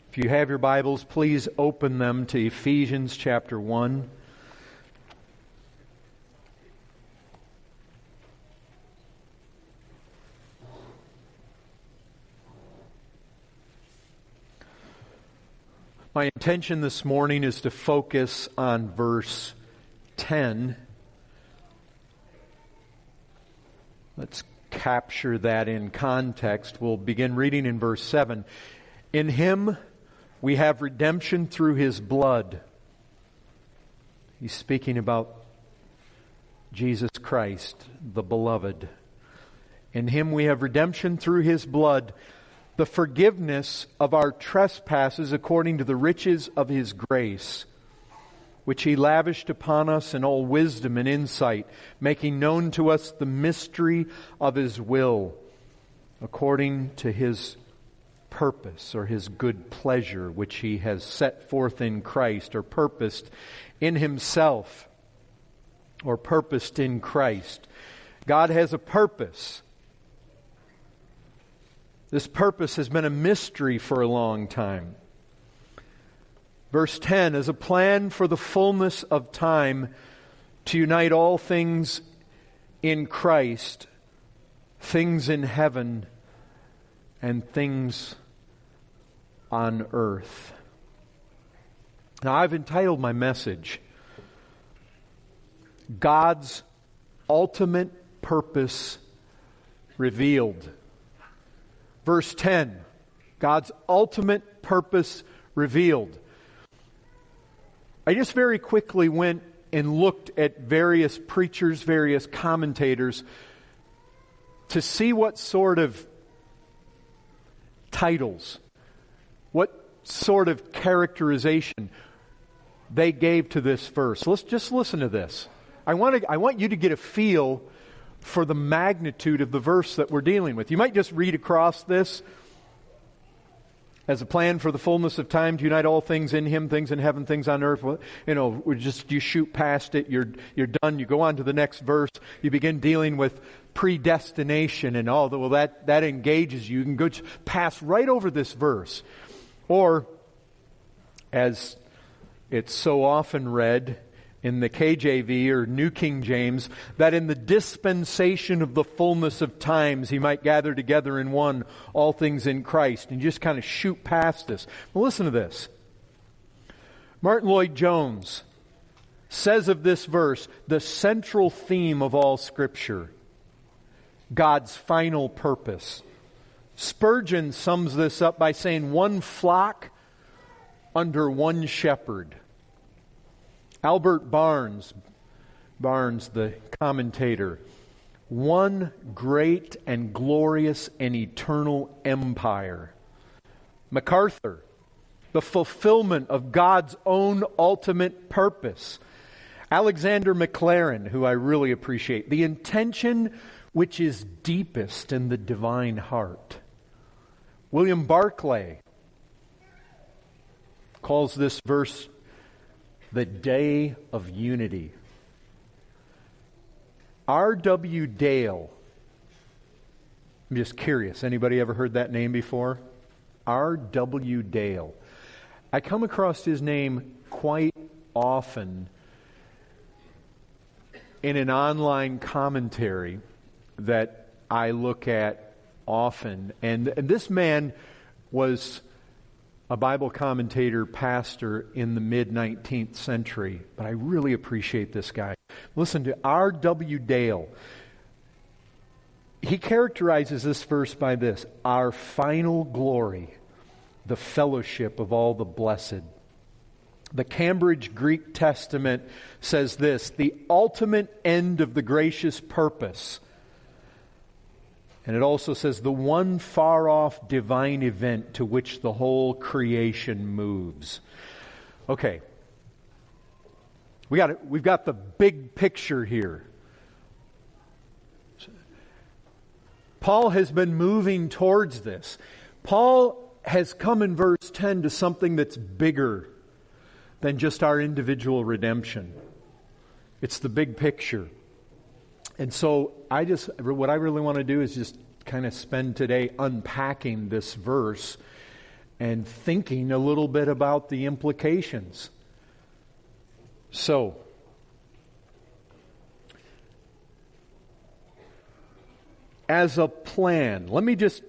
If you have your Bibles, please open them to Ephesians chapter 1. My intention this morning is to focus on verse 10. Let's capture that in context. We'll begin reading in verse 7. In Him we have redemption through His blood. He's speaking about Jesus Christ, the Beloved. In Him we have redemption through His blood, the forgiveness of our trespasses according to the riches of His grace, which He lavished upon us in all wisdom and insight, making known to us the mystery of His will, according to His purpose or His good pleasure, which He has set forth in Christ, or purposed in Himself, or purposed in Christ. God has a purpose. This purpose has been a mystery for a long time. Verse 10, as a plan for the fullness of time to unite all things in Christ, things in heaven and things on earth. Now, I've entitled my message, God's Ultimate Purpose Revealed. Verse 10, God's ultimate purpose revealed. I just very quickly went and looked at various preachers, various commentators, to see what sort of titles, what sort of characterization they gave to this verse. Let's just listen to this. I want you to get a feel for the magnitude of the verse that we're dealing with. You might just read across this. As a plan for the fullness of time to unite all things in Him, things in heaven, things on earth. You shoot past it, you're done, you go on to the next verse, you begin dealing with predestination and all that. Well, that engages you. You can go pass right over this verse. Or, as it's so often read in the KJV or New King James, that in the dispensation of the fullness of times He might gather together in one all things in Christ. And you just kind of shoot past this. Well, listen to this. Martin Lloyd-Jones says of this verse, the central theme of all Scripture, God's final purpose. Spurgeon sums this up by saying, one flock under one shepherd. Albert Barnes, the commentator, one great and glorious and eternal empire. MacArthur, the fulfillment of God's own ultimate purpose. Alexander Maclaren, who I really appreciate, the intention which is deepest in the divine heart. William Barclay calls this verse the day of unity. R.W. Dale. I'm just curious. Anybody ever heard that name before? R.W. Dale. I come across his name quite often in an online commentary that I look at often. And this man was a Bible commentator, pastor in the mid-19th century. But I really appreciate this guy. Listen to R.W. Dale. He characterizes this verse by this: our final glory, the fellowship of all the blessed. The Cambridge Greek Testament says this: the ultimate end of the gracious purpose. And it also says the one far-off divine event to which the whole creation moves. Okay. We've got the big picture here. Paul has been moving towards this. Paul has come in verse 10 to something that's bigger than just our individual redemption. It's the big picture. And so what I really want to do is just kind of spend today unpacking this verse and thinking a little bit about the implications. So, as a plan, let me just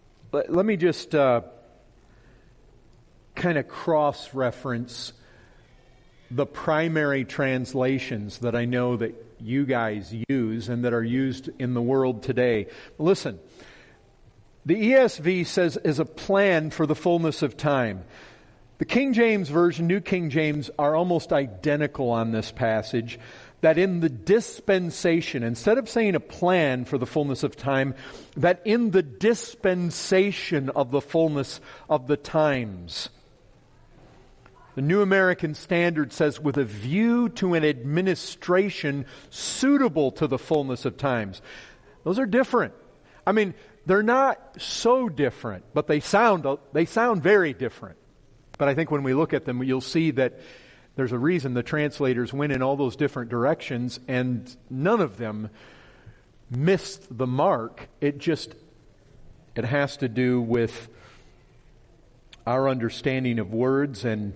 kind of cross-reference the primary translations that I know that you guys use and that are used in the world today. Listen, the ESV says is a plan for the fullness of time. The King James Version, New King James, are almost identical on this passage, that in the dispensation, instead of saying a plan for the fullness of time, that in the dispensation of the fullness of the times. The New American Standard says, with a view to an administration suitable to the fullness of times. Those are different. I mean, they're not so different, but they sound very different. But I think when we look at them, you'll see that there's a reason the translators went in all those different directions, and none of them missed the mark. It has to do with our understanding of words, and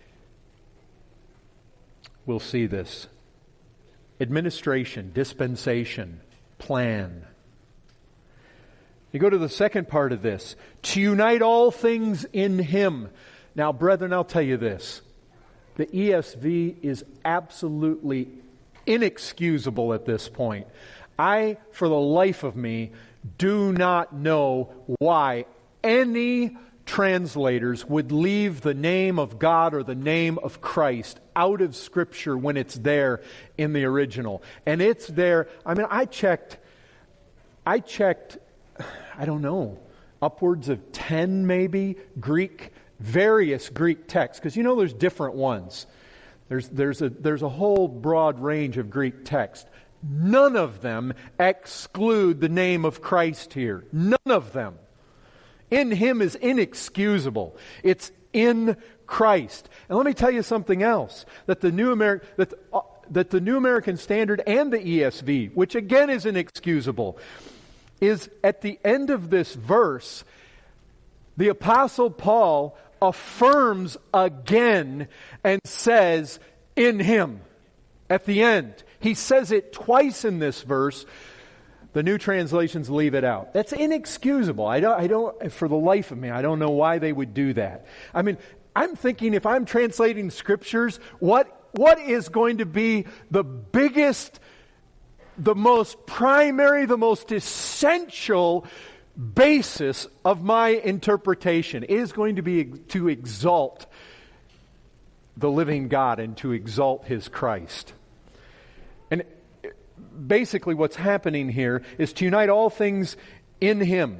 we'll see this. Administration, dispensation, plan. You go to the second part of this. To unite all things in Him. Now, brethren, I'll tell you this. The ESV is absolutely inexcusable at this point. I, for the life of me, do not know why any translators would leave the name of God or the name of Christ out of Scripture when it's there in the original. And it's there. I mean, I checked, I don't know, upwards of 10 maybe various Greek texts, because there's different ones. There's a whole broad range of Greek text. None of them exclude the name of Christ here. None of them. In Him is inexcusable. It's in Christ. And let me tell you something else, that the New American Standard and the ESV, which again is inexcusable, is at the end of this verse, the Apostle Paul affirms again and says, in Him. At the end. He says it twice in this verse. The new translations leave it out. That's inexcusable. I don't, for the life of me, I don't know why they would do that. I mean, I'm thinking if I'm translating scriptures, what is going to be the biggest, the most primary, the most essential basis of my interpretation? It is going to be to exalt the living God and to exalt His Christ. And basically what's happening here is to unite all things in Him.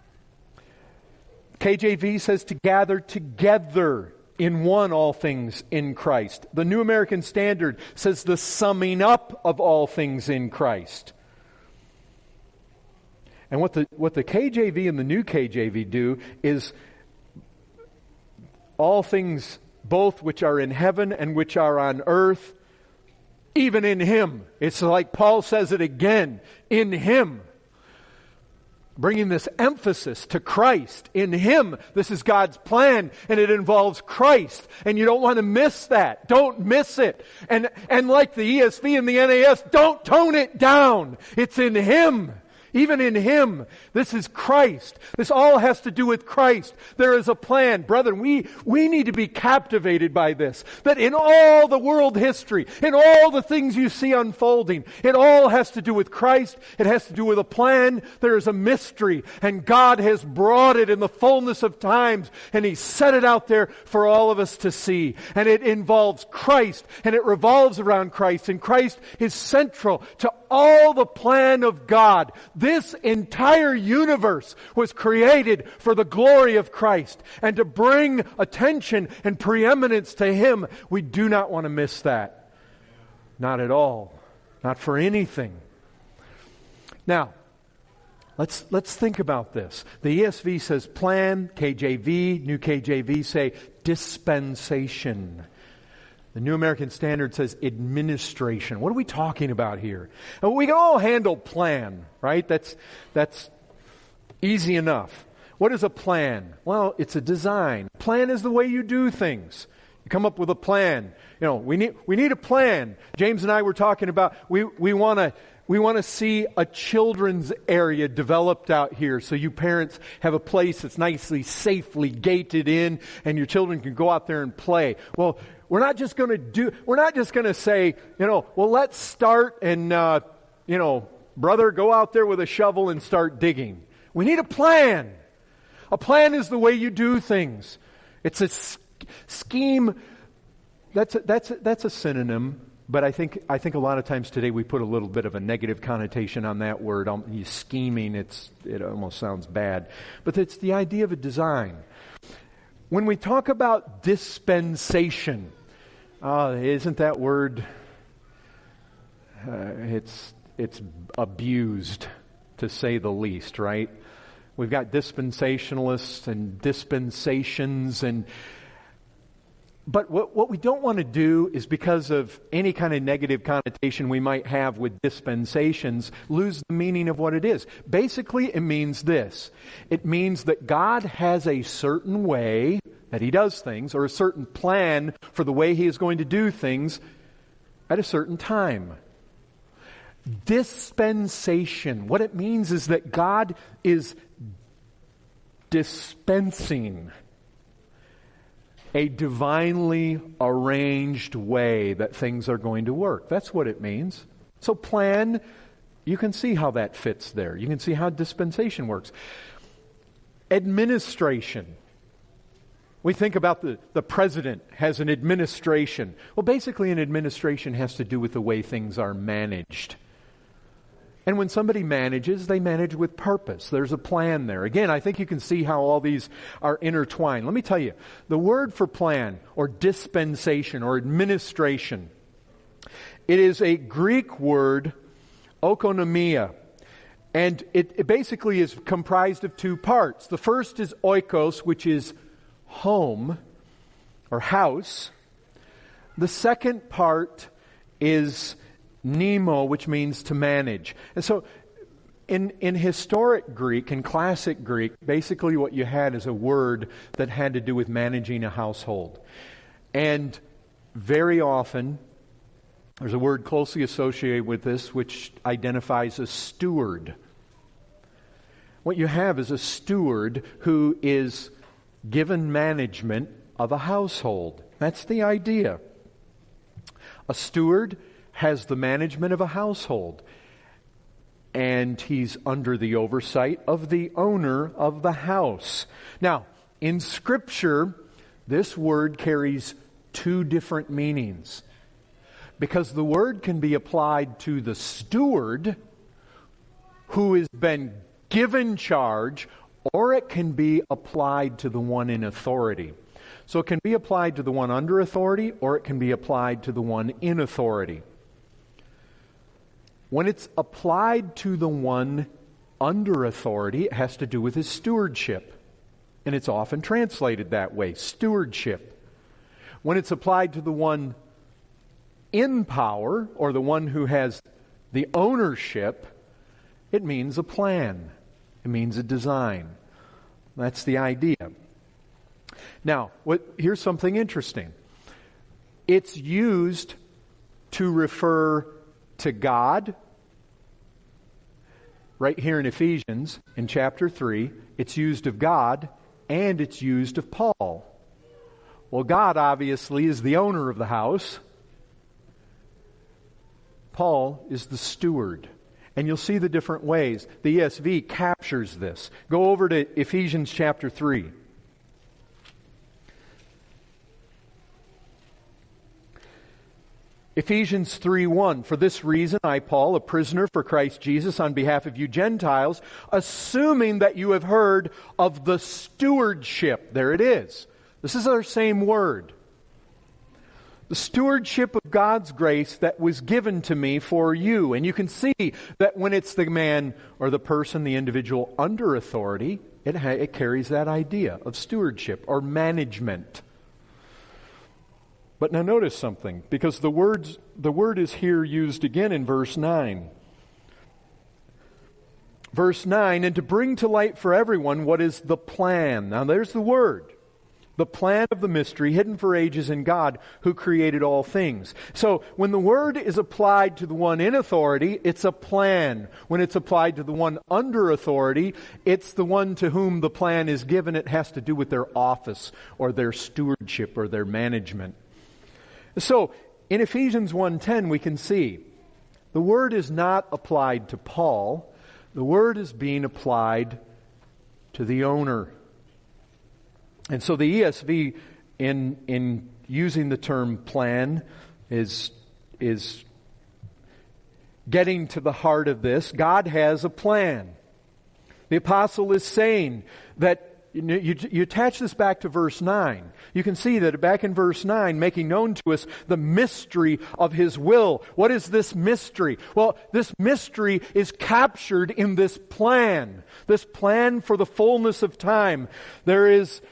KJV says to gather together in one all things in Christ. The New American Standard says the summing up of all things in Christ. And what the KJV and the New KJV do is all things both which are in heaven and which are on earth, even in Him. It's like Paul says it again, in Him. Bringing this emphasis to Christ. In Him, this is God's plan, and it involves Christ. And you don't want to miss that. Don't miss it. And like the ESV and the NAS, don't tone it down. It's in Him. Even in Him, this is Christ. This all has to do with Christ. There is a plan. Brethren, we need to be captivated by this. That in all the world history, in all the things you see unfolding, it all has to do with Christ. It has to do with a plan. There is a mystery. And God has brought it in the fullness of times. And He set it out there for all of us to see. And it involves Christ. And it revolves around Christ. And Christ is central to all the plan of God. This entire universe was created for the glory of Christ and to bring attention and preeminence to Him. We do not want to miss that. Not at all. Not for anything. Now, let's think about this. The ESV says plan, KJV, New KJV say dispensation. The New American Standard says administration. What are we talking about here? And we can all handle plan, right? That's easy enough. What is a plan? Well, it's a design. Plan is the way you do things. You come up with a plan. We need a plan. James and I were talking about we want to see a children's area developed out here, so you parents have a place that's nicely, safely gated in, and your children can go out there and play. Well, we're not just going to say, well, let's start and brother, go out there with a shovel and start digging. We need a plan. A plan is the way you do things. It's a scheme. That's a synonym, but I think a lot of times today we put a little bit of a negative connotation on that word. Scheming, it almost sounds bad, but it's the idea of a design. When we talk about dispensation, isn't that word? It's abused, to say the least, right? We've got dispensationalists and dispensations, but what we don't want to do is, because of any kind of negative connotation we might have with dispensations, lose the meaning of what it is. Basically, it means this. It means that God has a certain way that He does things, or a certain plan for the way He is going to do things at a certain time. Dispensation, what it means is that God is dispensing a divinely arranged way that things are going to work. That's what it means. So plan, you can see how that fits there. You can see how dispensation works. Administration. We think about the president has an administration. Well, basically an administration has to do with the way things are managed. And when somebody manages, they manage with purpose. There's a plan there. Again, I think you can see how all these are intertwined. Let me tell you, the word for plan, or dispensation, or administration, it is a Greek word, oikonomia. And it basically is comprised of two parts. The first is oikos, which is home, or house. The second part is Nemo, which means to manage. And so in historic Greek, in classic Greek, basically what you had is a word that had to do with managing a household. And very often, there's a word closely associated with this which identifies a steward. What you have is a steward who is given management of a household. That's the idea. A steward has the management of a household, and he's under the oversight of the owner of the house. Now, in Scripture, this word carries two different meanings, because the word can be applied to the steward who has been given charge, or it can be applied to the one in authority. So it can be applied to the one under authority, or it can be applied to the one in authority. When it's applied to the one under authority, it has to do with his stewardship. And it's often translated that way, stewardship. When it's applied to the one in power, or the one who has the ownership, it means a plan. It means a design. That's the idea. Now, here's something interesting. It's used to refer to God. Right here in Ephesians, in chapter 3, it's used of God, and it's used of Paul. Well, God obviously is the owner of the house. Paul is the steward. And you'll see the different ways. The ESV captures this. Go over to Ephesians chapter 3. Ephesians 3:1, for this reason I, Paul, a prisoner for Christ Jesus, on behalf of you Gentiles, assuming that you have heard of the stewardship. There it is. This is our same word. The stewardship of God's grace that was given to me for you. And you can see that when it's the man or the person, the individual under authority, it carries that idea of stewardship or management. But now notice something, because the word is here used again in verse 9. Verse 9, and to bring to light for everyone what is the plan. Now there's the word. The plan of the mystery hidden for ages in God who created all things. So when the word is applied to the one in authority, it's a plan. When it's applied to the one under authority, it's the one to whom the plan is given. It has to do with their office or their stewardship or their management. So in Ephesians 1:10 we can see the word is not applied to Paul. The word is being applied to the owner. And so the ESV, in using the term plan, is getting to the heart of this. God has a plan. The apostle is saying that, you attach this back to verse 9. You can see that back in verse 9, making known to us the mystery of His will. What is this mystery? Well, this mystery is captured in this plan for the fullness of time. There is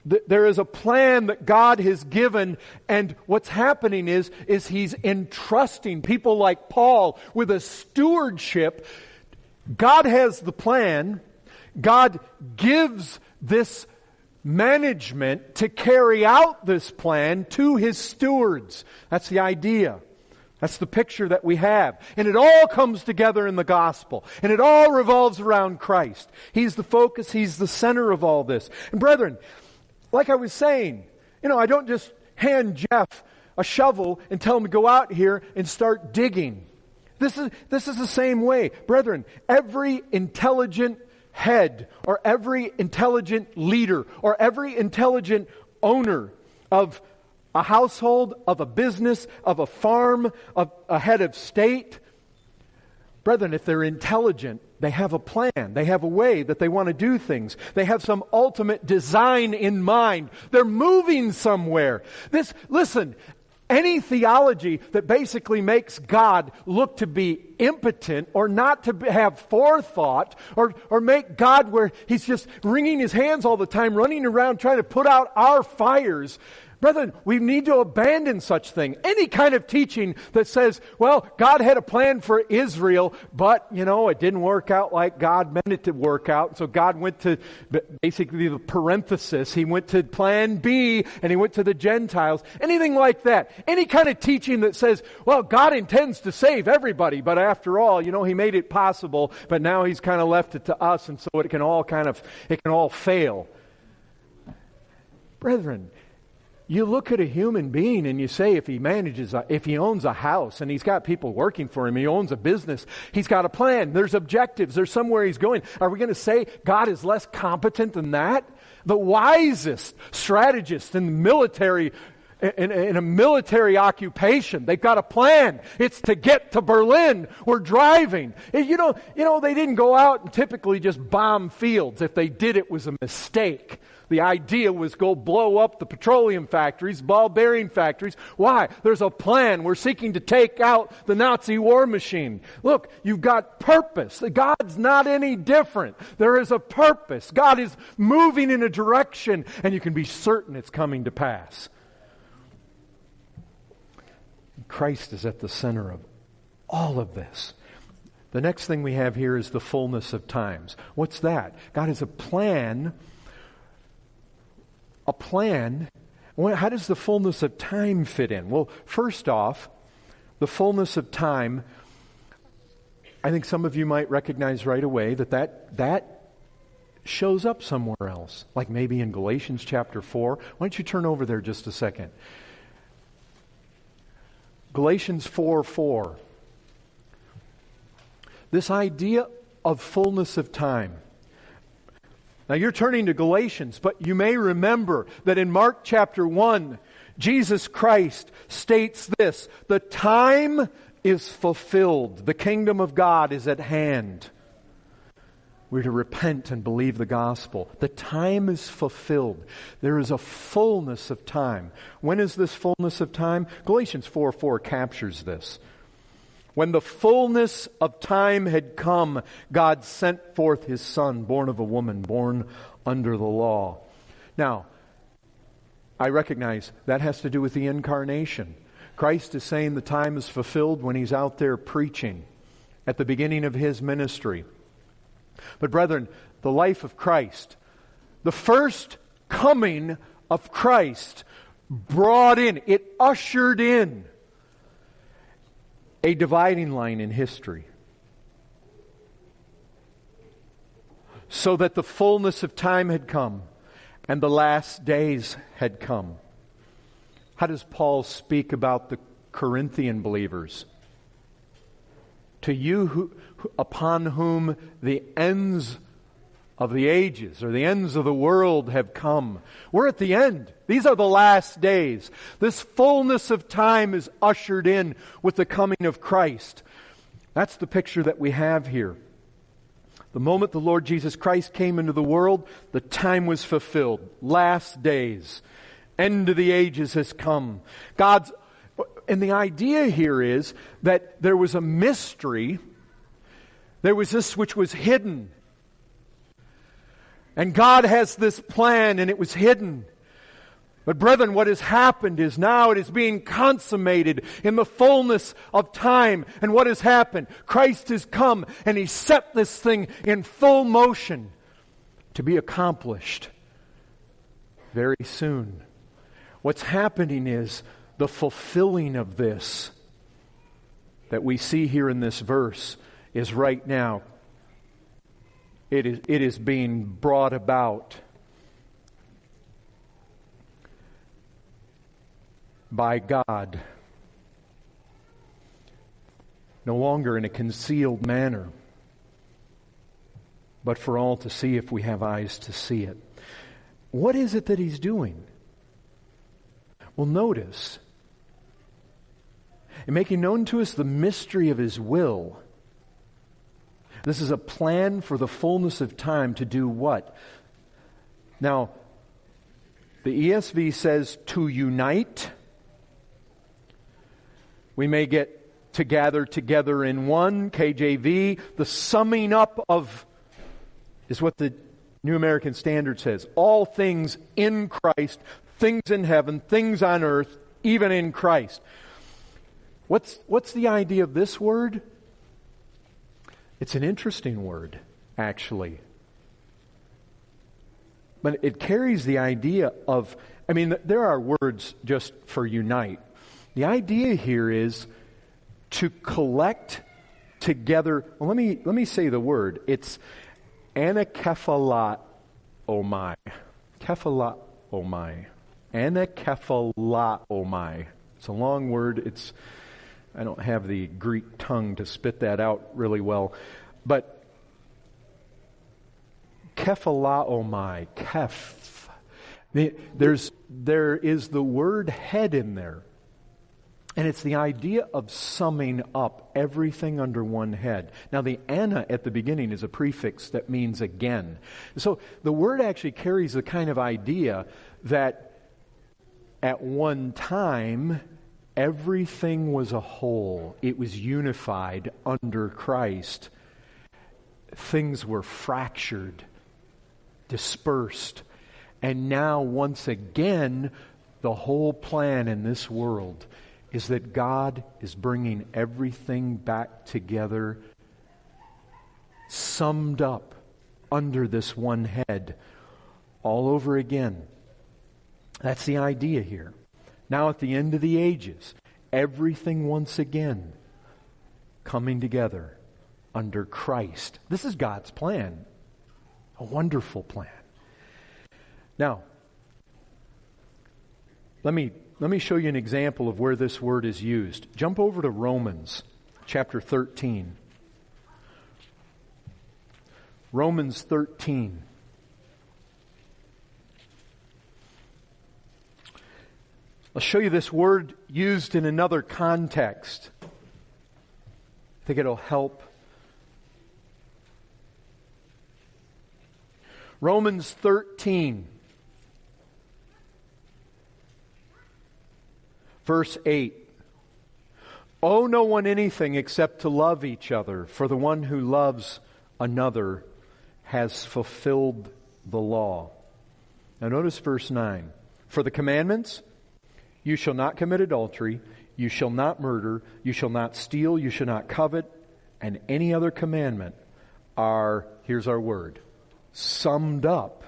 a plan that God has given, and what's happening is He's entrusting people like Paul with a stewardship. God has the plan. God gives this management to carry out this plan to His stewards. That's the idea. That's the picture that we have. And it all comes together in the gospel. And it all revolves around Christ. He's the focus. He's the center of all this. And brethren, like I was saying, I don't just hand Jeff a shovel and tell him to go out here and start digging. This is the same way. Brethren, every intelligent head or every intelligent leader or every intelligent owner of a household, of a business, of a farm, of a head of state, brethren, if they're intelligent, they have a plan. They have a way that they want to do things. They have some ultimate design in mind. They're moving somewhere. Listen, any theology that basically makes God look to be impotent or not to have forethought or make God where He's just wringing His hands all the time, running around trying to put out our fires, brethren, we need to abandon such thing. Any kind of teaching that says, well, God had a plan for Israel, but, it didn't work out like God meant it to work out. So God went to basically the parenthesis. He went to plan B and He went to the Gentiles. Anything like that. Any kind of teaching that says, well, God intends to save everybody, but after all, He made it possible, but now He's kind of left it to us, and so it can all fail. Brethren, you look at a human being and you say if he owns a house and he's got people working for him, he owns a business, he's got a plan, there's objectives, there's somewhere he's going. Are we going to say God is less competent than that? The wisest strategist in the military, in a military occupation, they've got a plan. It's to get to Berlin. We're driving. They didn't go out and typically just bomb fields. If they did, it was a mistake. The idea was go blow up the petroleum factories, ball bearing factories. Why? There's a plan. We're seeking to take out the Nazi war machine. Look, you've got purpose. God's not any different. There is a purpose. God is moving in a direction, and you can be certain it's coming to pass. Christ is at the center of all of this. The next thing we have here is the fullness of times. What's that? God has a plan. A plan. How does the fullness of time fit in? Well, first off, the fullness of time, I think some of you might recognize right away that shows up somewhere else, like maybe in Galatians chapter 4. Why don't you turn over there just a second? Galatians 4:4. This idea of fullness of time. Now you're turning to Galatians, but you may remember that in Mark chapter 1, Jesus Christ states this: the time is fulfilled. The kingdom of God is at hand. We're to repent and believe the gospel. The time is fulfilled. There is a fullness of time. When is this fullness of time? Galatians 4:4 captures this. When the fullness of time had come, God sent forth His Son, born of a woman, born under the law. Now, I recognize that has to do with the incarnation. Christ is saying the time is fulfilled when He's out there preaching at the beginning of His ministry. But brethren, the life of Christ, the first coming of Christ brought in, it ushered in a dividing line in history. So that the fullness of time had come and the last days had come. How does Paul speak about the Corinthian believers? To you upon whom the ends of the ages or the ends of the world have come. We're at the end. These are the last days. This fullness of time is ushered in with the coming of Christ. That's the picture that we have here. The moment the Lord Jesus Christ came into the world, the time was fulfilled. Last days. End of the ages has come. And the idea here is that there was a mystery. There was this which was hidden. And God has this plan, and it was hidden. But brethren, what has happened is now it is being consummated in the fullness of time. And what has happened? Christ has come, and He set this thing in full motion to be accomplished very soon. What's happening is the fulfilling of this that we see here in this verse is right now. It is being brought about by God. No longer in a concealed manner, but for all to see if we have eyes to see it. What is it that He's doing? Well, notice, in making known to us the mystery of His will, this is a plan for the fullness of time to do what? Now, the ESV says to unite. We may get to gather together in one. KJV, the summing up of, is what the New American Standard says. All things in Christ, things in heaven, things on earth, even in Christ. What's the idea of this word? It's an interesting word, actually. But it carries the idea of, there are words just for unite. The idea here is to collect together. Well, let me say the word. It's anakephalaomai. Kephalaomai. Anakephalaomai. It's a long word. I don't have the Greek tongue to spit that out really well. But kephalaomai, there is the word head in there. And it's the idea of summing up everything under one head. Now the ana at the beginning is a prefix that means again. So the word actually carries the kind of idea that at one time everything was a whole. It was unified under Christ. Things were fractured, dispersed. And now, once again, the whole plan in this world is that God is bringing everything back together, summed up under this one head, all over again. That's the idea here. Now at the end of the ages, everything once again coming together under Christ. This is God's plan. A wonderful plan. Now, let me show you an example of where this word is used. Jump over to Romans chapter 13. Romans 13. I'll show you this word used in another context. I think it'll help. Romans 13, verse 8. Owe no one anything except to love each other, for the one who loves another has fulfilled the law. Now notice verse 9. For the commandments, you shall not commit adultery, you shall not murder, you shall not steal, you shall not covet, and any other commandment are, here's our word, summed up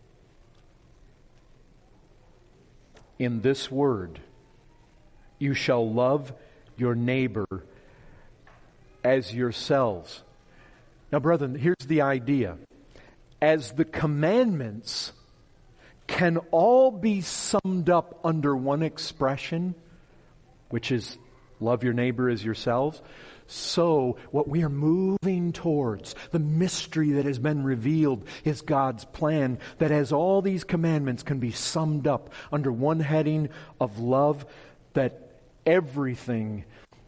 in this word: you shall love your neighbor as yourselves. Now, brethren, here's the idea. As the commandments can all be summed up under one expression, which is love your neighbor as yourselves, so what we are moving towards, the mystery that has been revealed, is God's plan that as all these commandments can be summed up under one heading of love, that everything,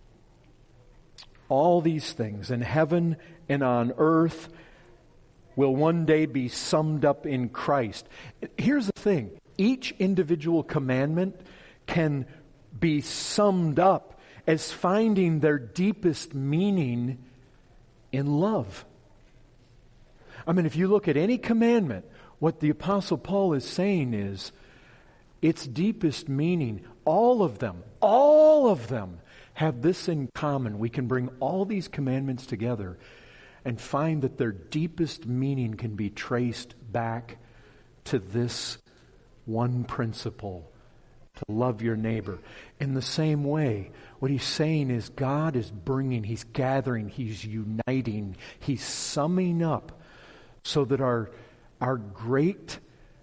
all these things in heaven and on earth, will one day be summed up in Christ. Here's the thing. Each individual commandment can be summed up as finding their deepest meaning in love. I mean, if you look at any commandment, what the Apostle Paul is saying is its deepest meaning, all of them have this in common. We can bring all these commandments together and find that their deepest meaning can be traced back to this one principle: to love your neighbor. In the same way, what he's saying is God is bringing, He's gathering, He's uniting, He's summing up so that our great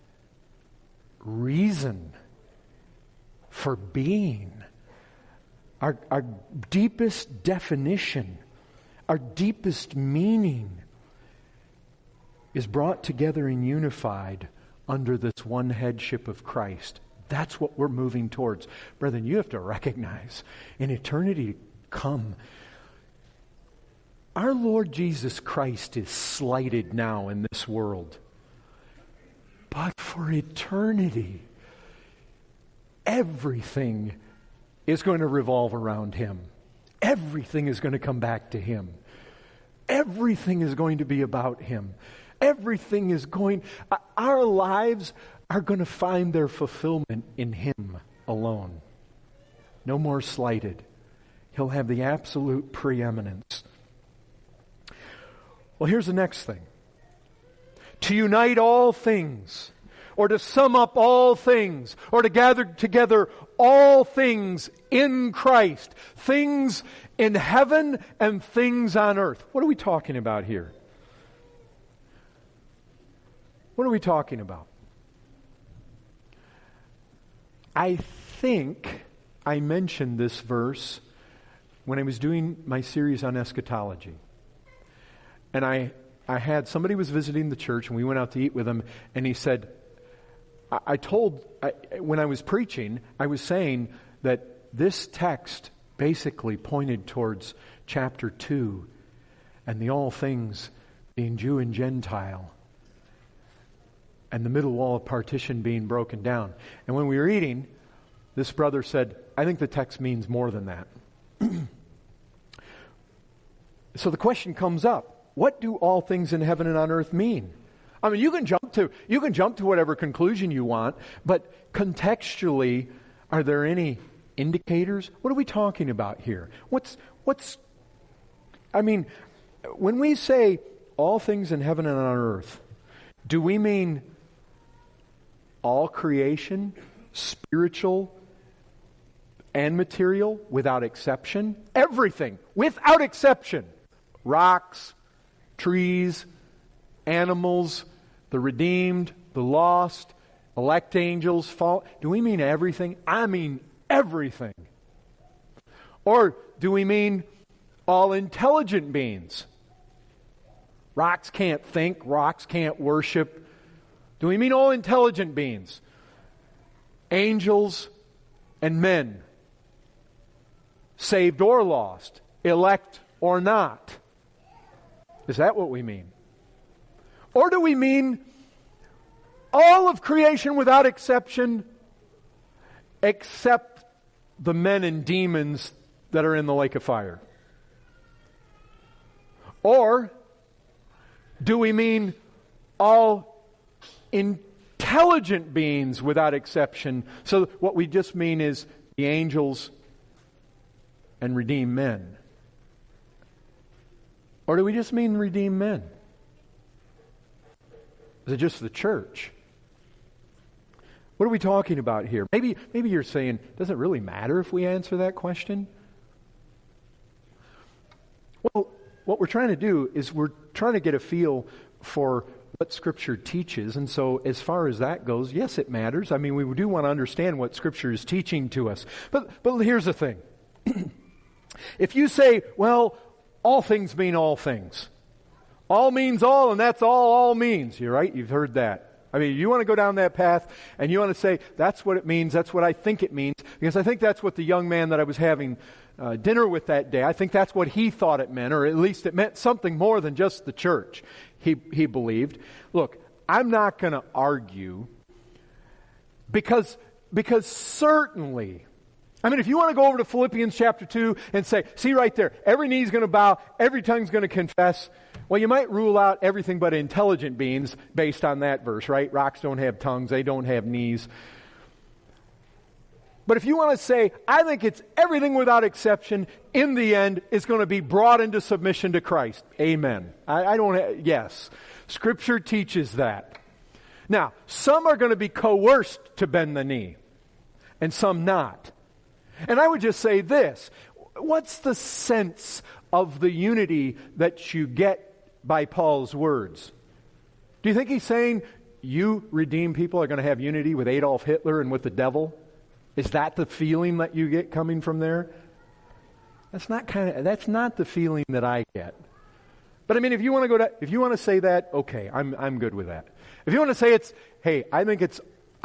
reason for being, our deepest definition, our deepest meaning is brought together and unified under this one headship of Christ. That's what we're moving towards. Brethren, you have to recognize, in eternity to come, our Lord Jesus Christ is slighted now in this world. But for eternity, everything is going to revolve around Him. Everything is going to come back to Him. Everything is going to be about Him. Everything is going... Our lives are going to find their fulfillment in Him alone. No more slighted. He'll have the absolute preeminence. Well, here's the next thing. To unite all things, or to sum up all things, or to gather together all things in Christ. Things in heaven and things on earth. What are we talking about here? What are we talking about? I think I mentioned this verse when I was doing my series on eschatology. And I had somebody was visiting the church, and we went out to eat with him, and he said, when I was preaching, I was saying that this text basically pointed towards chapter 2 and the all things being Jew and Gentile, and the middle wall of partition being broken down. And when we were eating, this brother said, I think the text means more than that. So the question comes up, what do all things in heaven and on earth mean? I mean, you can jump to whatever conclusion you want, but contextually, are there any indicators? What are we talking about here? When we say all things in heaven and on earth, do we mean all creation, spiritual and material, without exception? Everything, without exception. Rocks, trees, animals, the redeemed, the lost, elect angels, fall. Do we mean everything? I mean everything. Or do we mean all intelligent beings? Rocks can't think, rocks can't worship. Do we mean all intelligent beings? Angels and men, saved or lost, elect or not. Is that what we mean? Or do we mean all of creation without exception, except the men and demons that are in the lake of fire? Or do we mean all intelligent beings without exception? So what we just mean is the angels and redeemed men. Or do we just mean redeemed men? Is it just the church? What are we talking about here? Maybe you're saying, does it really matter if we answer that question? Well, what we're trying to do is we're trying to get a feel for what Scripture teaches. And so as far as that goes, yes, it matters. I mean, we do want to understand what Scripture is teaching to us. But here's the thing. If you say, well, all things mean all things. All means all, and that's all means. You're right, you've heard that. I mean, you want to go down that path, and you want to say, that's what it means, that's what I think it means, because I think that's what the young man that I was having dinner with that day, I think that's what he thought it meant, or at least it meant something more than just the church, he believed. Look, I'm not going to argue, because certainly, I mean, if you want to go over to Philippians chapter 2 and say, see right there, every knee's going to bow, every tongue's going to confess. Well, you might rule out everything but intelligent beings based on that verse, right? Rocks don't have tongues, they don't have knees. But if you want to say, I think it's everything without exception, in the end, is going to be brought into submission to Christ. Amen. Yes. Scripture teaches that. Now, some are going to be coerced to bend the knee, and some not. And I would just say this, what's the sense of the unity that you get by Paul's words? Do you think he's saying you redeemed people are going to have unity with Adolf Hitler and with the devil? Is that the feeling that you get coming from there? That's not the feeling that I get. But I mean, if you want to say that, okay, I'm good with that. If you want to say I think it's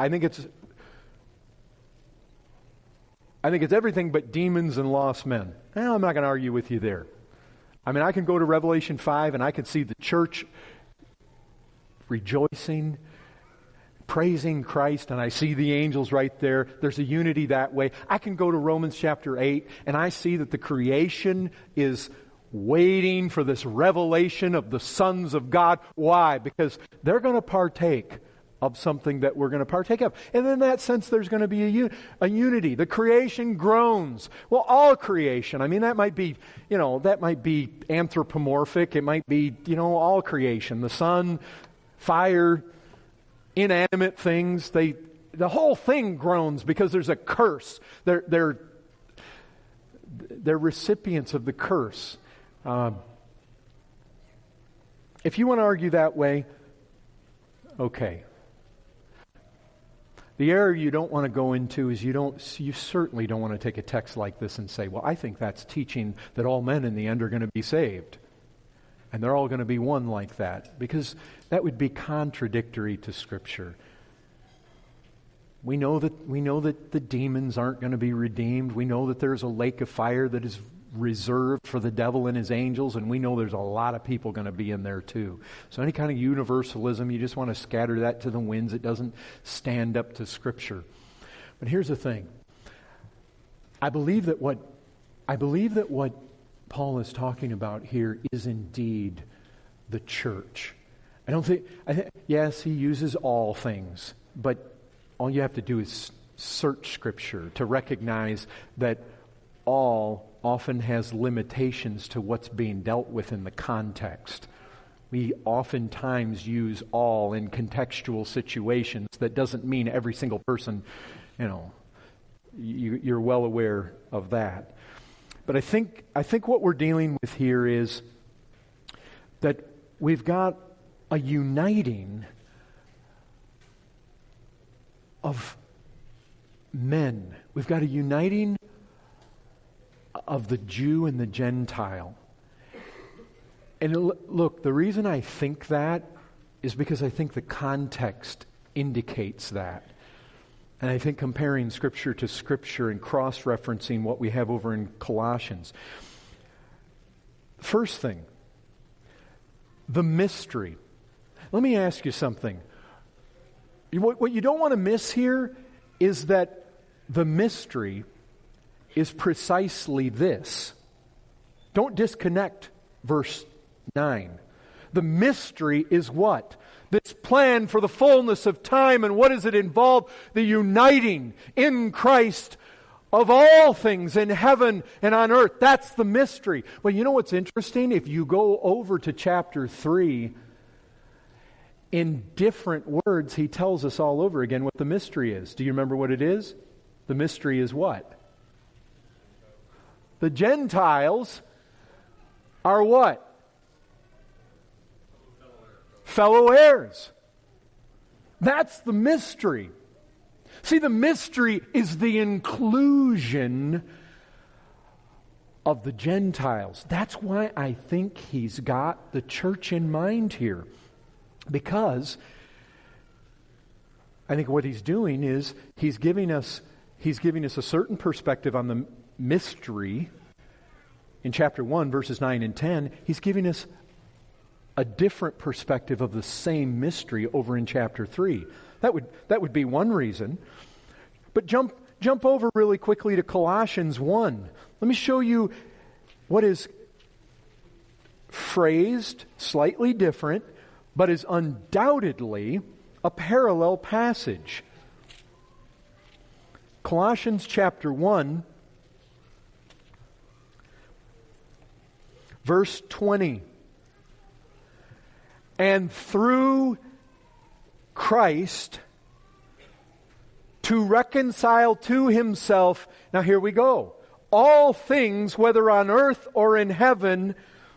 everything but demons and lost men. Well, I'm not going to argue with you there. I mean, I can go to Revelation 5 and I can see the church rejoicing, praising Christ, and I see the angels right there. There's a unity that way. I can go to Romans chapter 8 and I see that the creation is waiting for this revelation of the sons of God. Why? Because they're going to partake of something that we're going to partake of. And in that sense, there's going to be a unity. The creation groans. Well, all creation. I mean, that might be anthropomorphic. It might be, all creation. The sun, fire, inanimate things. The whole thing groans because there's a curse. They're recipients of the curse. If you want to argue that way, okay. The error you don't want to go into is you certainly don't want to take a text like this and say, well, I think that's teaching that all men in the end are going to be saved. And they're all going to be one like that. Because that would be contradictory to Scripture. We know that the demons aren't going to be redeemed. We know that there's a lake of fire that is reserved for the devil and his angels, and we know there's a lot of people going to be in there too. So any kind of universalism, you just want to scatter that to the winds. It doesn't stand up to Scripture. But here's the thing. I believe that what Paul is talking about here is indeed the church. Yes, he uses all things, but all you have to do is search Scripture to recognize that all often has limitations to what's being dealt with in the context. We oftentimes use all in contextual situations. That doesn't mean every single person, you're well aware of that. But I think what we're dealing with here is that we've got a uniting of men. We've got a uniting of the Jew and the Gentile. And look, the reason I think that is because I think the context indicates that. And I think comparing Scripture to Scripture and cross-referencing what we have over in Colossians. First thing, the mystery. Let me ask you something. What you don't want to miss here is that the mystery is precisely this. Don't disconnect verse 9. The mystery is what? This plan for the fullness of time, and what does it involve? The uniting in Christ of all things in heaven and on earth. That's the mystery. Well, you know what's interesting? If you go over to chapter 3, in different words, he tells us all over again what the mystery is. Do you remember what it is? The mystery is what? The Gentiles are what? Fellow heirs. That's the mystery. See, the mystery is the inclusion of the Gentiles. That's why I think he's got the church in mind here. Because I think what he's doing is he's giving us a certain perspective on the mystery in chapter 1, verses 9 and 10. He's giving us a different perspective of the same mystery over in chapter 3. That would be one reason. But jump over really quickly to Colossians 1. Let me show you what is phrased slightly different, but is undoubtedly a parallel passage. Colossians chapter 1, verse 20. And through Christ to reconcile to himself, now here we go, all things, whether on earth or in heaven,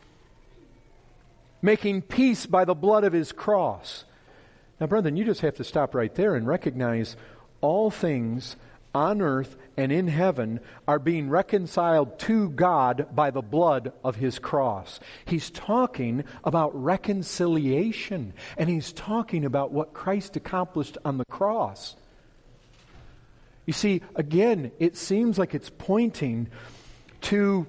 making peace by the blood of his cross. Now, brethren, you just have to stop right there and recognize all things on earth and in heaven are being reconciled to God by the blood of his cross. He's talking about reconciliation, and he's talking about what Christ accomplished on the cross. You see, again, it seems like it's pointing to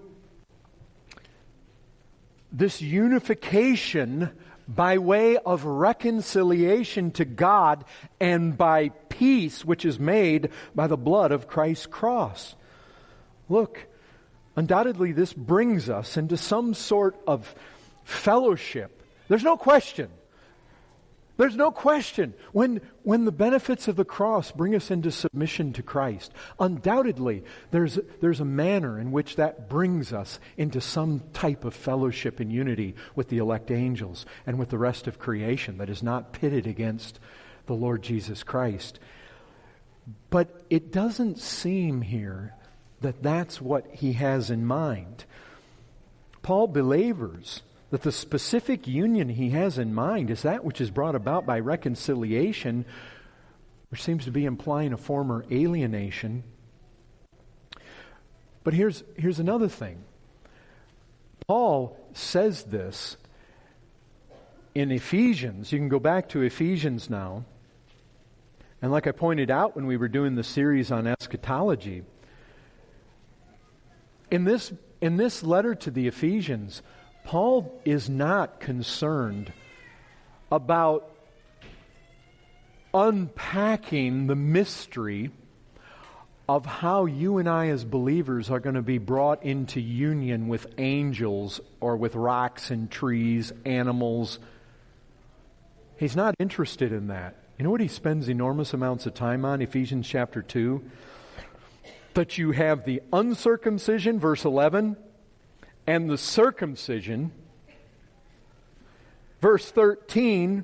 this unification by way of reconciliation to God and by peace which is made by the blood of Christ's cross. Look, undoubtedly this brings us into some sort of fellowship. There's no question. There's no question. When the benefits of the cross bring us into submission to Christ, undoubtedly there's a manner in which that brings us into some type of fellowship and unity with the elect angels and with the rest of creation that is not pitted against the Lord Jesus Christ. But it doesn't seem here that that's what he has in mind. Paul belabors that the specific union he has in mind is that which is brought about by reconciliation, which seems to be implying a former alienation. But here's another thing. Paul says this in Ephesians. You can go back to Ephesians now. And like I pointed out when we were doing the series on eschatology, in this letter to the Ephesians, Paul is not concerned about unpacking the mystery of how you and I as believers are going to be brought into union with angels or with rocks and trees, animals. He's not interested in that. You know what he spends enormous amounts of time on? Ephesians chapter 2. That you have the uncircumcision, verse 11, and the circumcision, verse 13,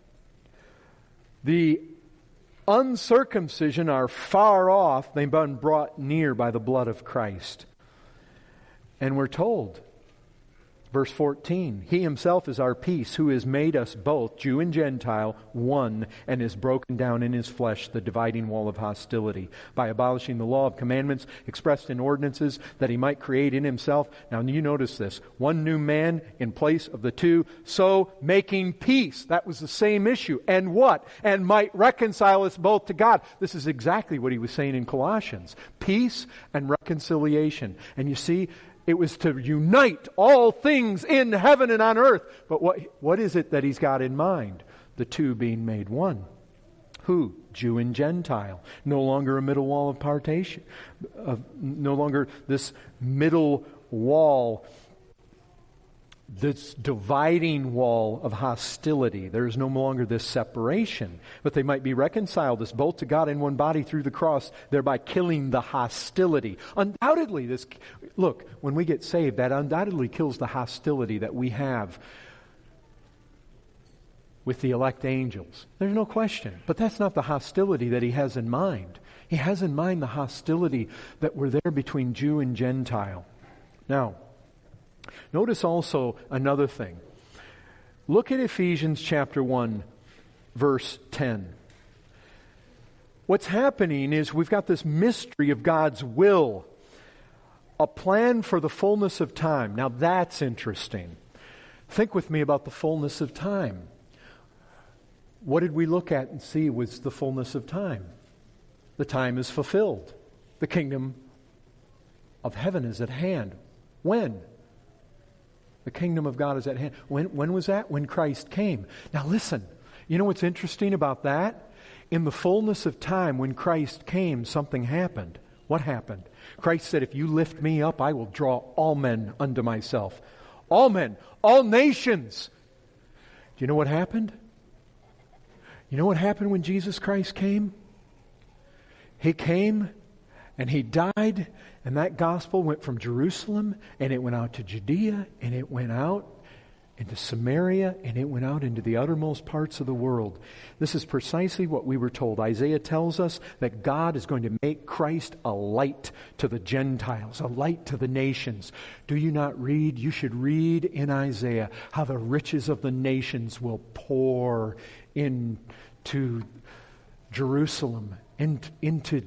the uncircumcision are far off, they've been brought near by the blood of Christ. And we're told, verse 14, He himself is our peace, who has made us both, Jew and Gentile, one, and has broken down in his flesh the dividing wall of hostility, by abolishing the law of commandments expressed in ordinances, that he might create in himself, now you notice this, one new man in place of the two, so making peace. That was the same issue. And what? And might reconcile us both to God. This is exactly what he was saying in Colossians. Peace and reconciliation. And you see, it was to unite all things in heaven and on earth. But what is it that he's got in mind? The two being made one. Who? Jew and Gentile. No longer a middle wall of partition. No longer this middle wall, this dividing wall of hostility. There is no longer this separation. But they might be reconciled as both to God in one body through the cross, thereby killing the hostility. Undoubtedly, when we get saved, that undoubtedly kills the hostility that we have with the elect angels. There's no question. But that's not the hostility that he has in mind. He has in mind the hostility that were there between Jew and Gentile. Now, notice also another thing. Look at Ephesians chapter 1, verse 10. What's happening is we've got this mystery of God's will, a plan for the fullness of time. Now that's interesting. Think with me about the fullness of time. What did we look at and see was the fullness of time? The time is fulfilled. The kingdom of heaven is at hand. When? The kingdom of God is at hand. When was that? When Christ came. Now listen, you know what's interesting about that? In the fullness of time, when Christ came, something happened. What happened? Christ said, if you lift me up, I will draw all men unto myself. All men, all nations. Do you know what happened? You know what happened when Jesus Christ came? He came and He died, and that gospel went from Jerusalem, and it went out to Judea, and it went out into Samaria, and it went out into the uttermost parts of the world. This is precisely what we were told. Isaiah tells us that God is going to make Christ a light to the Gentiles, a light to the nations. Do you not read? You should read in Isaiah how the riches of the nations will pour into Jerusalem, into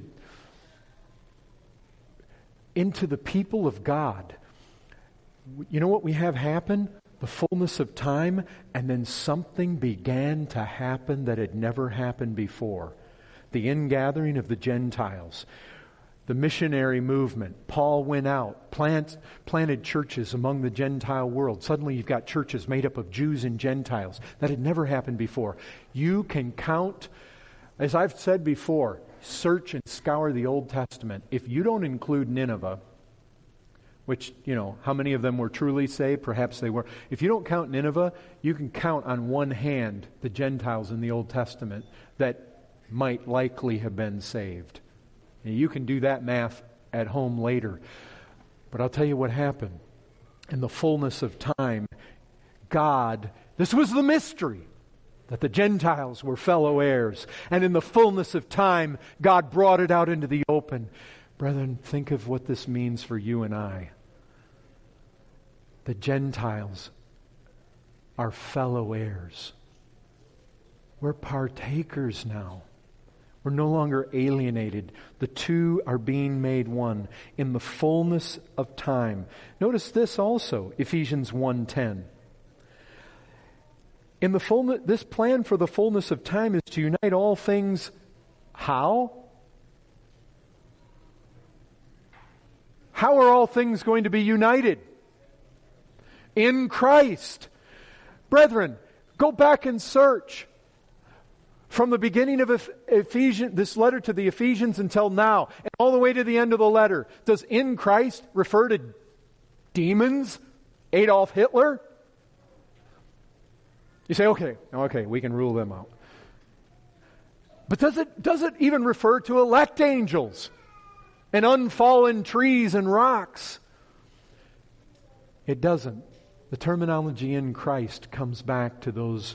the people of God. You know what we have happen? The fullness of time, and then something began to happen that had never happened before. The ingathering of the Gentiles, the missionary movement. Paul went out, planted churches among the Gentile world. Suddenly you've got churches made up of Jews and Gentiles. That had never happened before. You can count, as I've said before, search and scour the Old Testament. If you don't include Nineveh, which, how many of them were truly saved? Perhaps they were. If you don't count Nineveh, you can count on one hand the Gentiles in the Old Testament that might likely have been saved. And you can do that math at home later. But I'll tell you what happened. In the fullness of time, God, this was the mystery, that the Gentiles were fellow heirs. And in the fullness of time, God brought it out into the open. Brethren, think of what this means for you and I. The Gentiles are fellow heirs. We're partakers now. We're no longer alienated. The two are being made one in the fullness of time. Notice this also, Ephesians 1:10. In the fullness, this plan for the fullness of time is to unite all things. How? How are all things going to be united? In Christ. Brethren, go back and search. From the beginning of Ephesians, this letter to the Ephesians until now, and all the way to the end of the letter, does in Christ refer to demons? Adolf Hitler? You say, okay, we can rule them out. But does it even refer to elect angels and unfallen trees and rocks? It doesn't. The terminology in Christ comes back to those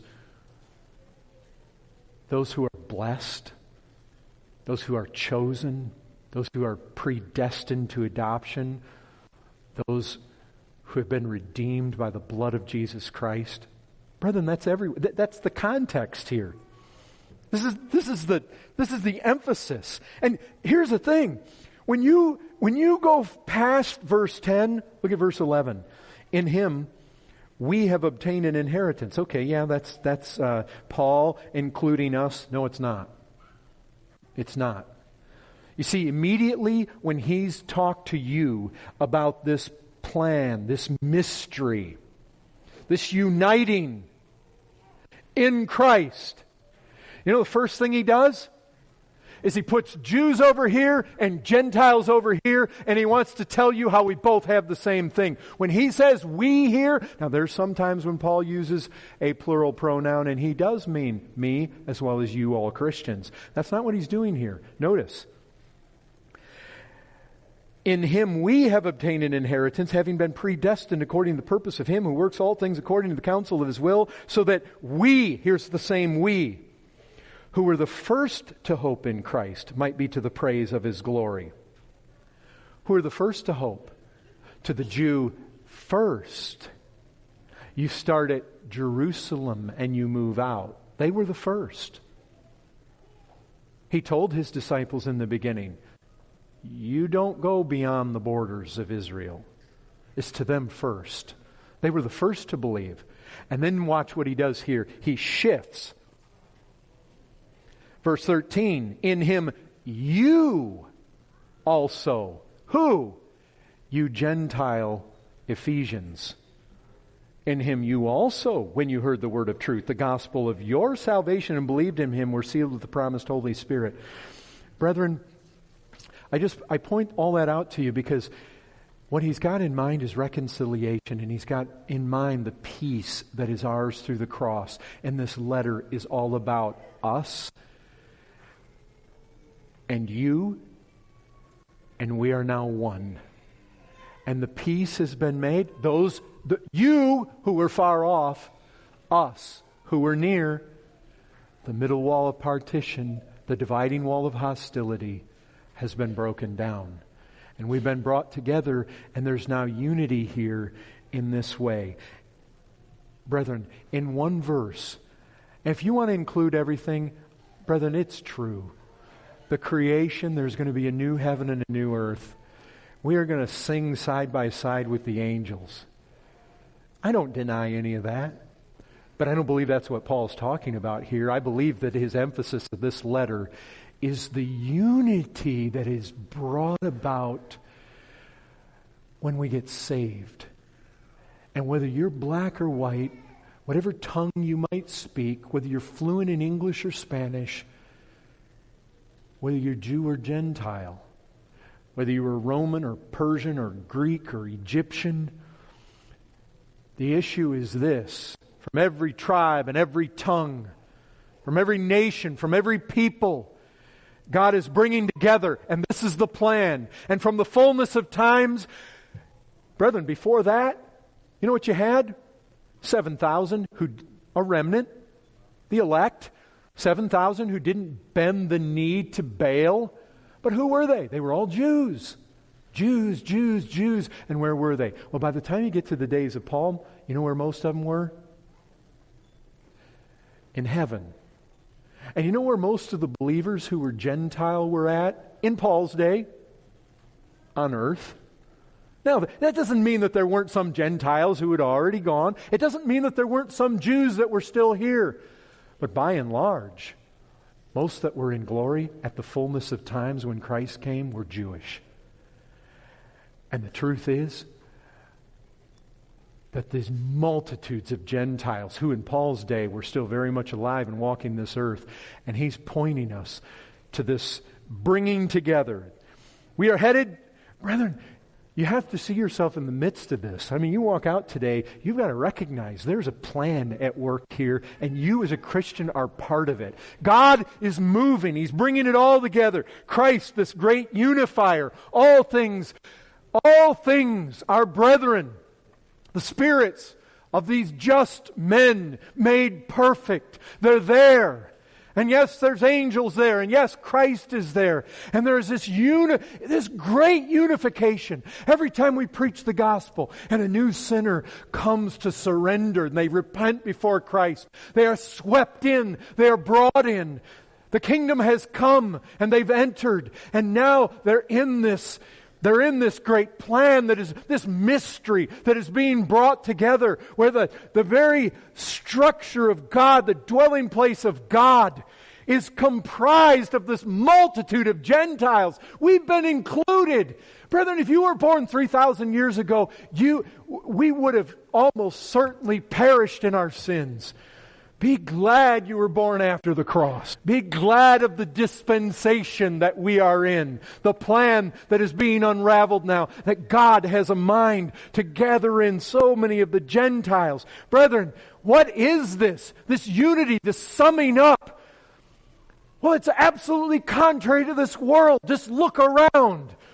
who are blessed, those who are chosen, those who are predestined to adoption, those who have been redeemed by the blood of Jesus Christ. Brethren, that's the context here. This is the emphasis. And here's the thing. When you go past verse 10, look at verse 11. In Him we have obtained an inheritance. Okay, yeah, that's Paul including us. No, it's not. It's not. You see, immediately when he's talked to you about this plan, this mystery, this uniting in Christ, you know the first thing he does? Is he puts Jews over here and Gentiles over here, and he wants to tell you how we both have the same thing. When he says we here, now there's sometimes when Paul uses a plural pronoun, and he does mean me as well as you all Christians. That's not what he's doing here. Notice. In Him we have obtained an inheritance, having been predestined according to the purpose of Him who works all things according to the counsel of His will, so that we, here's the same we, who were the first to hope in Christ, might be to the praise of His glory. Who are the first to hope? To the Jew first. You start at Jerusalem and you move out. They were the first. He told His disciples in the beginning, you don't go beyond the borders of Israel. It's to them first. They were the first to believe. And then watch what He does here. He shifts. Verse 13, in Him you also. Who? You Gentile Ephesians. In Him you also, when you heard the word of truth, the gospel of your salvation, and believed in Him, were sealed with the promised Holy Spirit. Brethren, I point all that out to you because what He's got in mind is reconciliation, and He's got in mind the peace that is ours through the cross. And this letter is all about us and you, and we are now one. And the peace has been made. You who were far off, us who were near, the middle wall of partition, the dividing wall of hostility has been broken down. And we've been brought together, and there's now unity here in this way. Brethren, in one verse, if you want to include everything, brethren, it's true. The creation, there's going to be a new heaven and a new earth. We are going to sing side by side with the angels. I don't deny any of that. But I don't believe that's what Paul's talking about here. I believe that his emphasis of this letter is the unity that is brought about when we get saved. And whether you're black or white, whatever tongue you might speak, whether you're fluent in English or Spanish, whether you're Jew or Gentile, whether you were Roman or Persian or Greek or Egyptian, the issue is this: from every tribe and every tongue, from every nation, from every people, God is bringing together, and this is the plan. And from the fullness of times, brethren, before that, you know what you had? 7,000 who, a remnant, the elect, 7,000 who didn't bend the knee to Baal. But who were they? They were all Jews. Jews, Jews, Jews. And where were they? Well, by the time you get to the days of Paul, you know where most of them were? In heaven. And you know where most of the believers who were Gentile were at? In Paul's day? On earth. Now, that doesn't mean that there weren't some Gentiles who had already gone. It doesn't mean that there weren't some Jews that were still here. But by and large, most that were in glory at the fullness of times when Christ came were Jewish. And the truth is that there's multitudes of Gentiles who in Paul's day were still very much alive and walking this earth. And he's pointing us to this bringing together. We are headed, brethren, you have to see yourself in the midst of this. I mean, you walk out today, you've got to recognize there's a plan at work here, and you as a Christian are part of it. God is moving. He's bringing it all together. Christ, this great unifier. All things are brethren. The spirits of these just men made perfect. They're there. And yes, there's angels there. And yes, Christ is there. And there's this great unification. Every time we preach the gospel and a new sinner comes to surrender and they repent before Christ, they are swept in. They are brought in. The kingdom has come and they've entered. And now they're in this great plan that is this mystery that is being brought together, where the very structure of God, the dwelling place of God, is comprised of this multitude of Gentiles. We've been included. Brethren, if you were born 3,000 years ago, we would have almost certainly perished in our sins. Be glad you were born after the cross. Be glad of the dispensation that we are in. The plan that is being unraveled now. That God has a mind to gather in so many of the Gentiles. Brethren, what is this? This unity, this summing up. Well, it's absolutely contrary to this world. Just look around.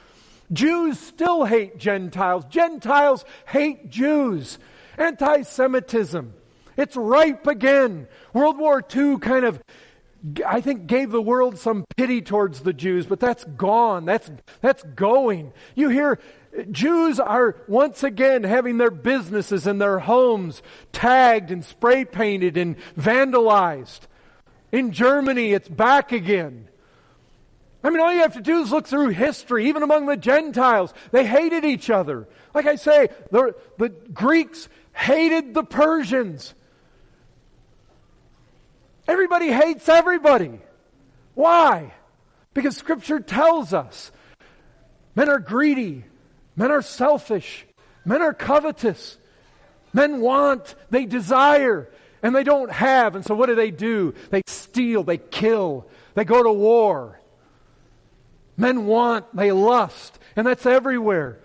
Jews still hate Gentiles. Gentiles hate Jews. Anti-Semitism. It's ripe again. World War II kind of, I think, gave the world some pity towards the Jews, but that's gone. That's going. You hear Jews are once again having their businesses and their homes tagged and spray painted and vandalized. In Germany, it's back again. I mean, all you have to do is look through history, even among the Gentiles. They hated each other. Like I say, the Greeks hated the Persians. Everybody hates everybody. Why? Because Scripture tells us men are greedy, men are selfish, men are covetous, men want, they desire, and they don't have. And so what do? They steal, they kill, they go to war. Men want, they lust, and that's everywhere.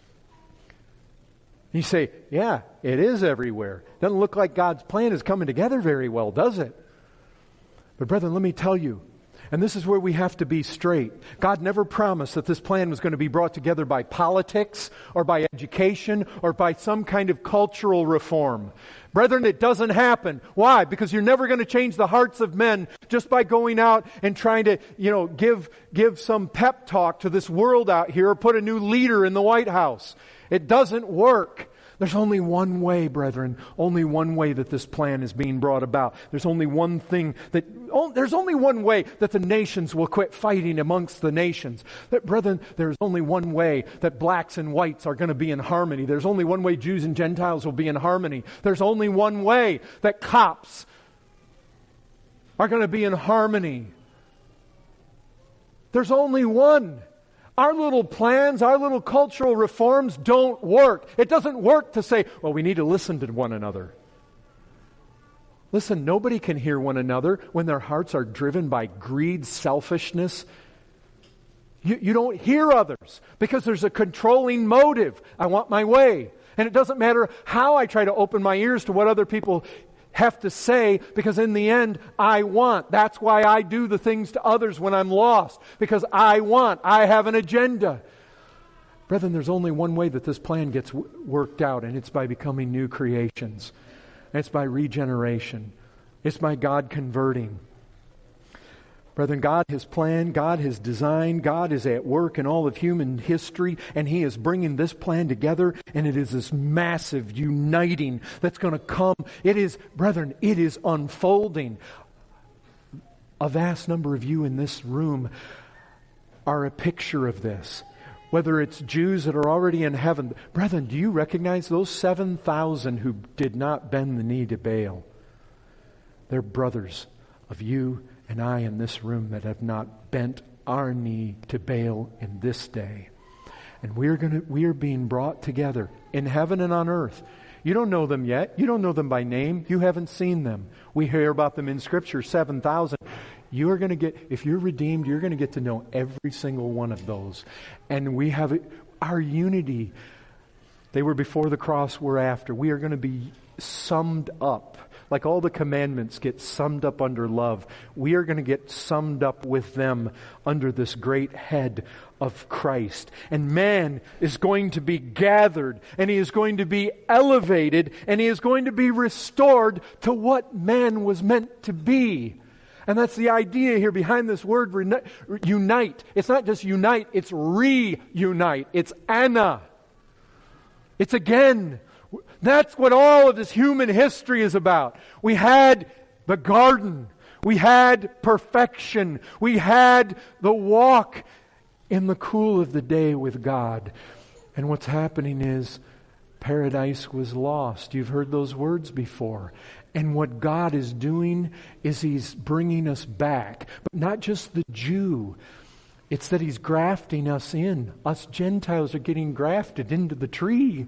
You say, yeah, it is everywhere. Doesn't look like God's plan is coming together very well, does it? But brethren, let me tell you, and this is where we have to be straight. God never promised that this plan was going to be brought together by politics or by education or by some kind of cultural reform. Brethren, it doesn't happen. Why? Because you're never going to change the hearts of men just by going out and trying to, give some pep talk to this world out here or put a new leader in the White House. It doesn't work. There's only one way, brethren, only one way that this plan is being brought about. There's only one way that the nations will quit fighting amongst the nations. Brethren, there's only one way that blacks and whites are going to be in harmony. There's only one way Jews and Gentiles will be in harmony. There's only one way that cops are going to be in harmony. There's only one. Our little plans, our little cultural reforms don't work. It doesn't work to say, well, we need to listen to one another. Listen, nobody can hear one another when their hearts are driven by greed, selfishness. You don't hear others because there's a controlling motive. I want my way. And it doesn't matter how I try to open my ears to what other people have to say, because in the end, I want. That's why I do the things to others when I'm lost, because I want. I have an agenda. Brethren, there's only one way that this plan gets worked out, and it's by becoming new creations. It's by regeneration. It's by God converting. Brethren, God has planned, God has designed, God is at work in all of human history, and He is bringing this plan together, and it is this massive uniting that's going to come. It is, brethren, it is unfolding. A vast number of you in this room are a picture of this. Whether it's Jews that are already in heaven. Brethren, do you recognize those 7,000 who did not bend the knee to Baal? They're brothers of you and I in this room that have not bent our knee to Baal in this day. And we are being brought together in heaven and on earth. You don't know them yet. You don't know them by name. You haven't seen them. We hear about them in Scripture, 7,000. You are going to get, if you're redeemed, you're going to get to know every single one of those. And we have our unity. They were before the cross, we're after. We are going to be summed up. Like all the commandments get summed up under love, we are going to get summed up with them under this great head of Christ. And man is going to be gathered, and he is going to be elevated, and he is going to be restored to what man was meant to be. And that's the idea here behind this word unite. It's not just unite, it's reunite. It's Anna. It's again. That's what all of this human history is about. We had the garden. We had perfection. We had the walk in the cool of the day with God. And what's happening is paradise was lost. You've heard those words before. And what God is doing is He's bringing us back. But not just the Jew. It's that He's grafting us in. Us Gentiles are getting grafted into the tree.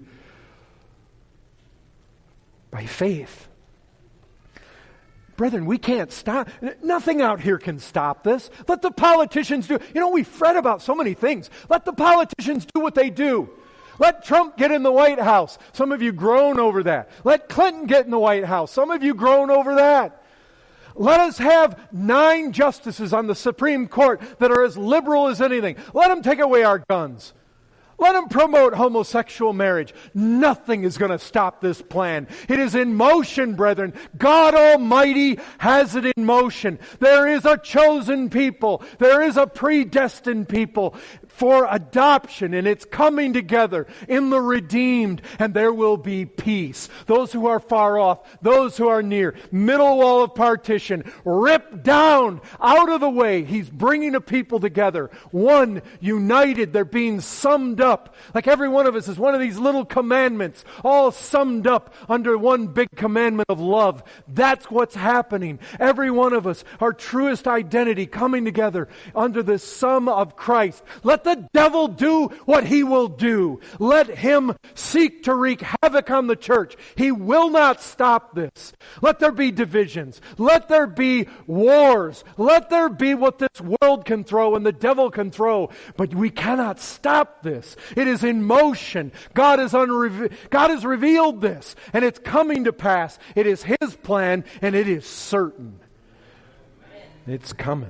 By faith. Brethren, we can't stop. Nothing out here can stop this. Let the politicians do. We fret about so many things. Let the politicians do what they do. Let Trump get in the White House. Some of you groan over that. Let Clinton get in the White House. Some of you groan over that. Let us have 9 justices on the Supreme Court that are as liberal as anything. Let them take away our guns. Let them promote homosexual marriage. Nothing is going to stop this plan. It is in motion, brethren. God Almighty has it in motion. There is a chosen people. There is a predestined people for adoption, and it's coming together in the redeemed, and there will be peace. Those who are far off, those who are near, middle wall of partition, ripped down, out of the way. He's bringing a people together, one, united. They're being summed up. Like every one of us is one of these little commandments, all summed up under one big commandment of love. That's what's happening. Every one of us, our truest identity coming together under the sum of Christ. Let the devil do what he will do. Let him seek to wreak havoc on the church. He will not stop this. Let there be divisions. Let there be wars. Let there be what this world can throw and the devil can throw. But we cannot stop this. It is in motion. God has revealed this, and it's coming to pass. It is His plan, and it is certain. It's coming.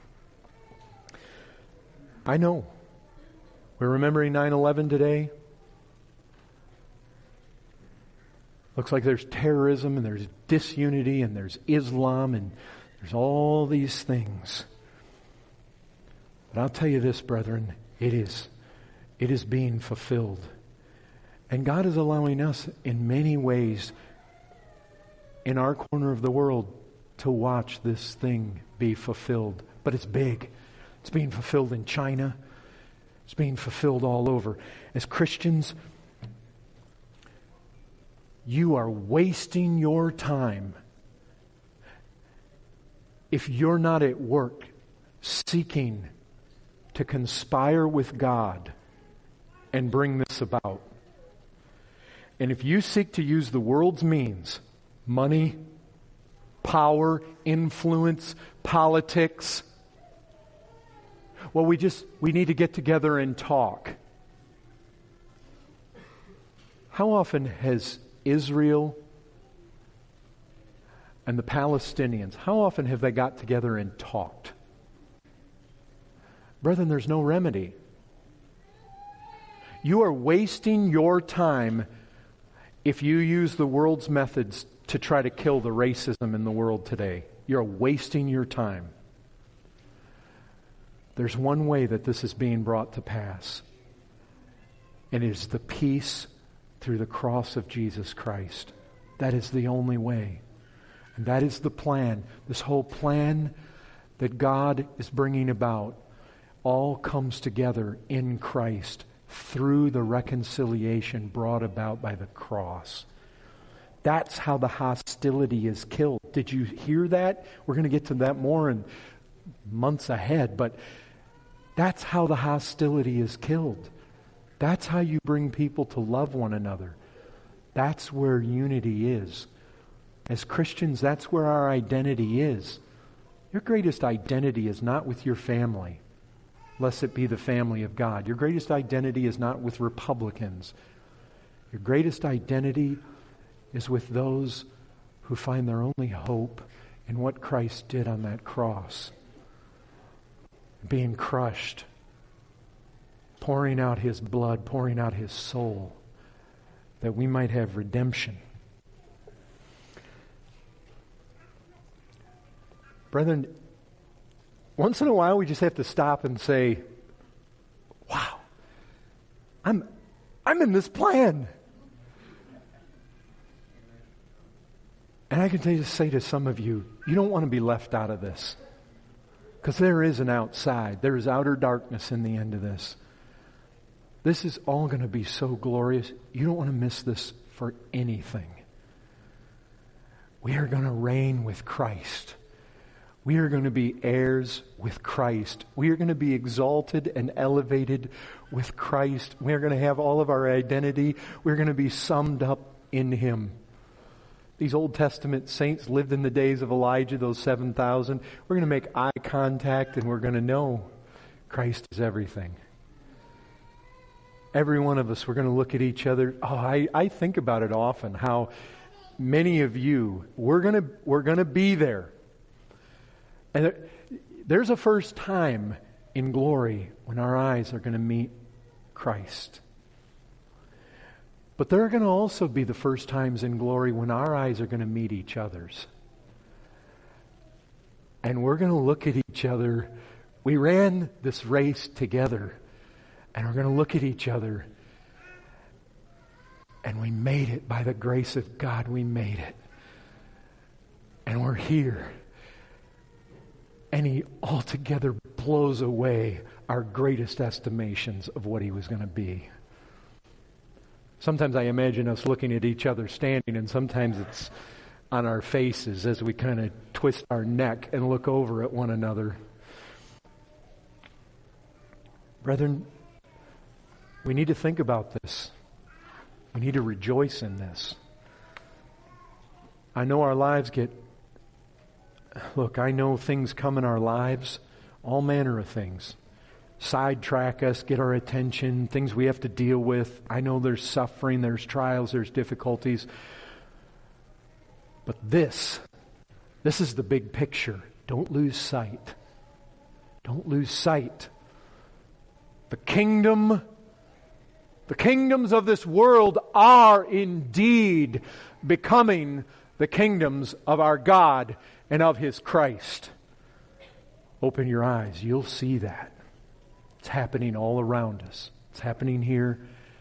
I know. We're remembering 9/11 today. Looks like there's terrorism, and there's disunity, and there's Islam, and there's all these things. But I'll tell you this, brethren, it is being fulfilled. And God is allowing us in many ways in our corner of the world to watch this thing be fulfilled. But it's big. It's being fulfilled in China. It's being fulfilled all over. As Christians, you are wasting your time if you're not at work seeking to conspire with God and bring this about. And if you seek to use the world's means, money, power, influence, politics, well, we need to get together and talk. How often has Israel and the Palestinians, how often have they got together and talked? Brethren, there's no remedy. You are wasting your time if you use the world's methods to try to kill the racism in the world today. You're wasting your time. There's one way that this is being brought to pass, and it is the peace through the cross of Jesus Christ. That is the only way. And that is the plan. This whole plan that God is bringing about all comes together in Christ through the reconciliation brought about by the cross. That's how the hostility is killed. Did you hear that? We're going to get to that more in months ahead, but that's how the hostility is killed. That's how you bring people to love one another. That's where unity is. As Christians, that's where our identity is. Your greatest identity is not with your family, lest it be the family of God. Your greatest identity is not with Republicans. Your greatest identity is with those who find their only hope in what Christ did on that cross. Being crushed, pouring out His blood, pouring out His soul, that we might have redemption. Brethren, once in a while we just have to stop and say, wow, I'm in this plan. And I can just say to some of you, you don't want to be left out of this. Because there is an outside. There is outer darkness in the end of this. This is all going to be so glorious. You don't want to miss this for anything. We are going to reign with Christ. We are going to be heirs with Christ. We are going to be exalted and elevated with Christ. We are going to have all of our identity. We're going to be summed up in Him. These Old Testament saints lived in the days of Elijah, those 7,000. We're going to make eye contact and we're going to know Christ is everything. Every one of us, we're going to look at each other. Oh, I think about it often, how many of you, we're going to be there. And there's a first time in glory when our eyes are going to meet Christ. But there are going to also be the first times in glory when our eyes are going to meet each other's. And we're going to look at each other. We ran this race together. And we're going to look at each other. And we made it. By the grace of God, we made it. And we're here. And He altogether blows away our greatest estimations of what He was going to be. Sometimes I imagine us looking at each other standing, and sometimes it's on our faces as we kind of twist our neck and look over at one another. Brethren, we need to think about this. We need to rejoice in this. I know our lives I know things come in our lives, all manner of things. Sidetrack us, get our attention, things we have to deal with. I know there's suffering, there's trials, there's difficulties. But this is the big picture. Don't lose sight. Don't lose sight. The kingdoms of this world are indeed becoming the kingdoms of our God and of His Christ. Open your eyes. You'll see that. It's happening all around us. It's happening here.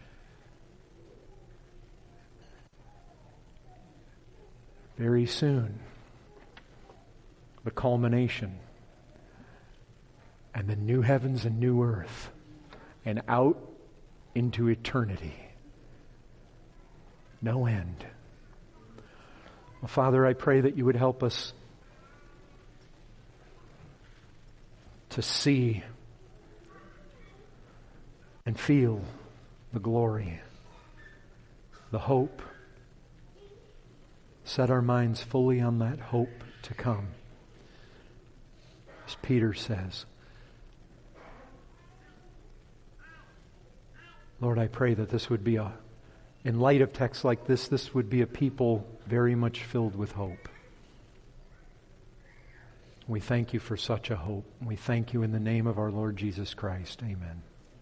Very soon, the culmination and the new heavens and new earth and out into eternity. No end. Well, Father, I pray that You would help us to see and feel the glory, the hope. Set our minds fully on that hope to come. As Peter says, Lord, I pray that this would be in light of texts like this would be a people very much filled with hope. We thank You for such a hope. We thank You in the name of our Lord Jesus Christ. Amen.